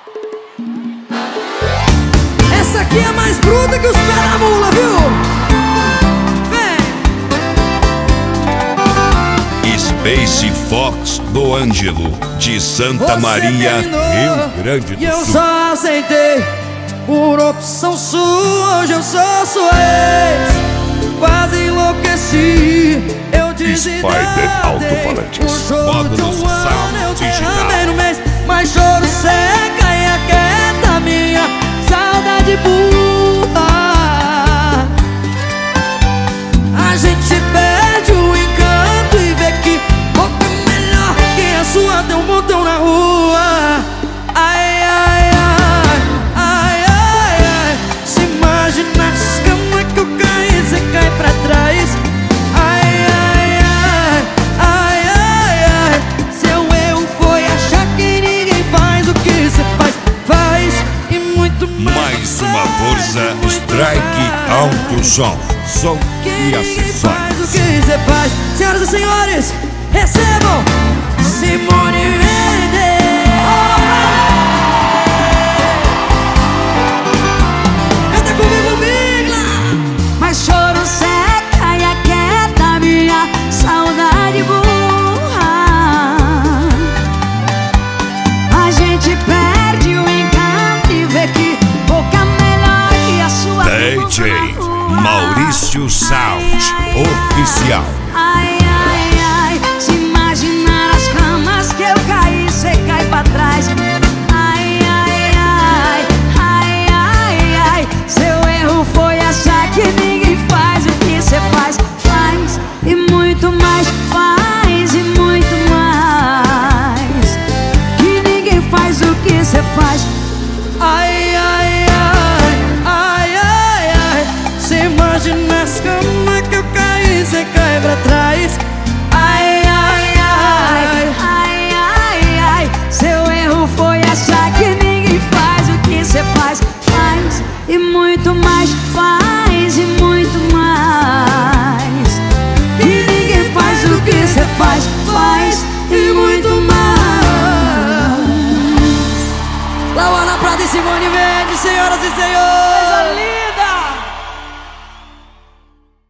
Essa aqui é mais bruta que os pés da mula, viu? Vem! Space Fox do Ângelo, de Santa Você Maria, terminou, Rio Grande do e eu Sul. só aceitei por opção sua. Hoje eu sou sua ex. Quase enlouqueci. Eu Spider Alto-Falantes, o choro de módulos um ano Sound eu Digital. derramei no mês. Mas choro seca e aquieta minha saudade burra. A gente perde o encanto e vê que boca melhor que a sua tem um montão na rua. Ai, ai, ai, ai, ai, ai. Se imagina as camas que eu caí, cê cai pra trás. Ai, ai, ai, ai, ai, ai. Seu erro foi achar que ninguém faz o que cê faz. Faz e muito Mais uma força, Strike Alto Som e faz o acessórios. que cê faz. Senhoras e senhores, recebam Simone Mendes. Canta comigo, Migla. Mas choro seca e aquieta minha saudade burra. A gente perde o encanto e vê que boca melhor que a sua DJ Maurício Sound Oficial. Ai, ai, ai, se imaginar as camas que eu caí, cê cai pra trás. Ai, ai, ai, ai, ai, ai, seu erro foi achar que ninguém faz o que cê faz. Faz e muito mais, faz e muito mais. Que ninguém faz o que cê faz. Ai, ai, ai, ai, ai, ai. Cê imagina as camas que eu caí, cê cai pra trás. Ai, ai, ai, Ai, ai, ai, seu erro foi achar que ninguém faz o que cê faz. Faz e muito mais, faz e muito mais. Que ninguém faz o que cê faz. Faz e muito mais. Lauana Prata e Simone Mendes, senhoras e senhores.